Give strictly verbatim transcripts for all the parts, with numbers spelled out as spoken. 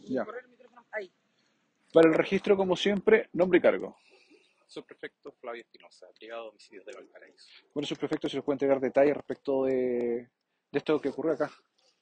Ya. Correr el micrófono ahí. Para el registro, como siempre, nombre y cargo. Subprefecto Flavio Espinosa, brigada de homicidios de Valparaíso. Bueno, sus prefectos, si nos puede entregar detalles respecto de, de esto que ocurrió acá.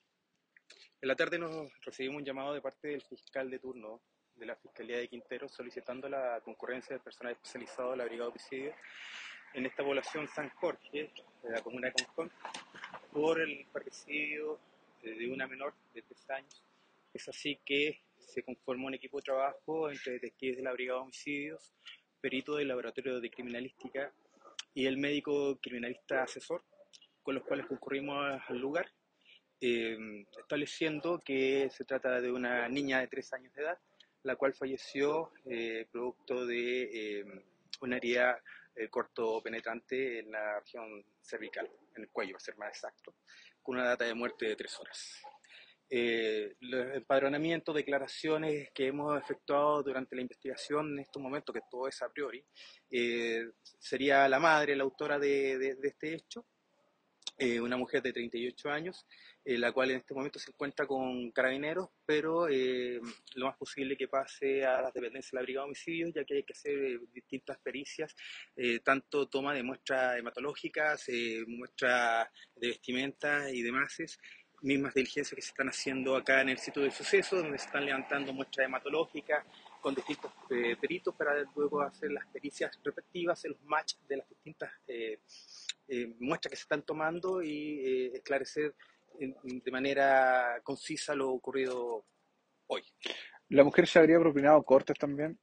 En la tarde nos recibimos un llamado de parte del fiscal de turno de la Fiscalía de Quintero solicitando la concurrencia del personal especializado de la brigada de homicidios en esta población San Jorge, de la comuna de Concón, por el parricidio de una menor de tres años. Es así que se conformó un equipo de trabajo entre detectives de la brigada de homicidios, perito del laboratorio de criminalística y el médico criminalista asesor, con los cuales concurrimos al lugar, eh, estableciendo que se trata de una niña de tres años de edad, la cual falleció eh, producto de eh, una herida eh, corto penetrante en la región cervical, en el cuello, para ser más exacto, con una data de muerte de tres horas. Eh, los empadronamientos, declaraciones que hemos efectuado durante la investigación en estos momentos, que todo es a priori, eh, sería la madre, la autora de, de, de este hecho, eh, una mujer de treinta y ocho años, eh, la cual en este momento se encuentra con carabineros, pero eh, lo más posible que pase a las dependencias de la brigada de homicidios, ya que hay que hacer eh, distintas pericias, eh, tanto toma de muestras hematológicas, eh, muestras de vestimenta y demás, mismas diligencias que se están haciendo acá en el sitio del suceso, donde se están levantando muestras hematológicas con distintos eh, peritos para luego hacer las pericias respectivas en los match de las distintas eh, eh, muestras que se están tomando y eh, esclarecer eh, de manera concisa lo ocurrido hoy. ¿La mujer se habría propinado cortes también?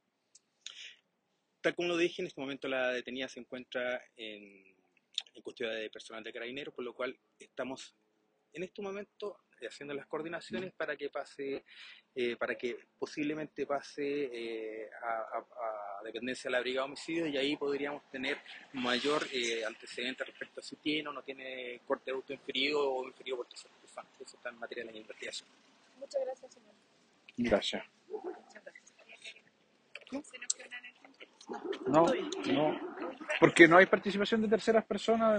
Tal como lo dije, en este momento la detenida se encuentra en, en custodia de personal de carabineros, por lo cual estamos en este momento haciendo las coordinaciones para que pase, eh, para que posiblemente pase eh, a, a, a dependencia de la brigada de homicidios, y ahí podríamos tener mayor eh, antecedente respecto a si tiene o no tiene corte de auto inferido o inferido por terceras personas. Eso está en materia de la investigación. Muchas gracias, señor. Gracias. Muchas gracias. ¿Se nos queda una energía? No, no. Porque no hay participación de terceras personas.